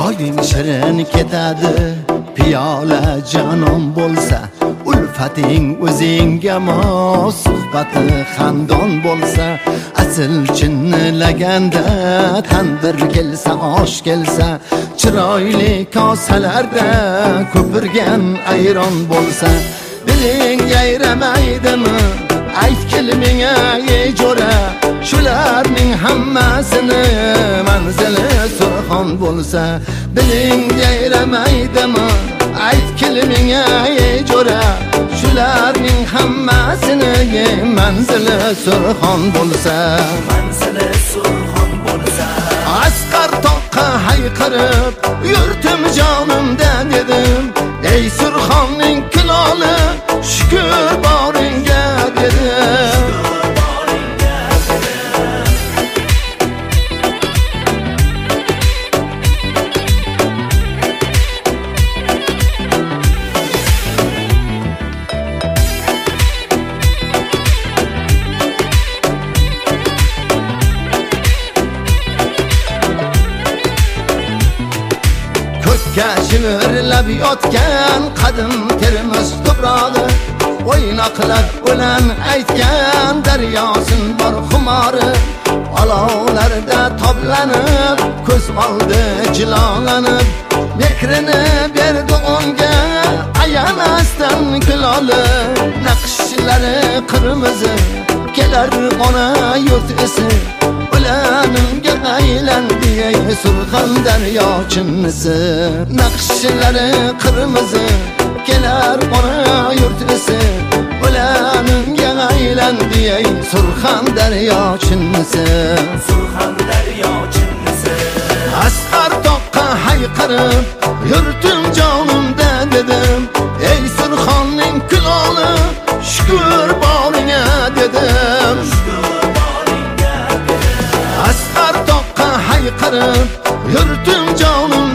Choying shirin ketadi, piyola jonon bo'lsa, ulfating o'zingga mos, suhbati xandon bo'lsa, asl chinlaganda tandir kelsa, osh kelsa, chiroyli kosalarda ko'pirgan ayron bo'lsa, diling yayramaydimi? Aytgil menga ey jo'ra, shularning hammasini manzili Surxon bo'lsa, diling yayramaydimi? Aytgil menga ey jo'ra, shularning hammasini manzili Surxon bo'lsa, manzili Surxon bo'lsa. Asqar toqqa hayqirib yurtim jonimda dedim, ey Surxonning kuloli, shukr boringga dedim. Ko'kka shivirlab yotgan qadim termiz tuprog'i, o'ynoqlar bilan aytgan daryosin bor xumori, olovlarda toblanib, ko'z oldi jilolanib, mehrini berdi unga ayamasdan kuloli. Naqshlari qirmizi kelar ona yurt esi, ulanimga aylandi ey Surxon daryo chinnisi. Naqshlari qirmizi kelar ona yurt esi, ulanimga aylandi ey Surxon daryo chinnisi. Surxon daryo chinnisi. Asqar toqqa hayqirib yurtim jonimda dedim, ey Surxonning kuloli, shukr boringga dedim. Asqar toqqa hayqirib yurtim jonim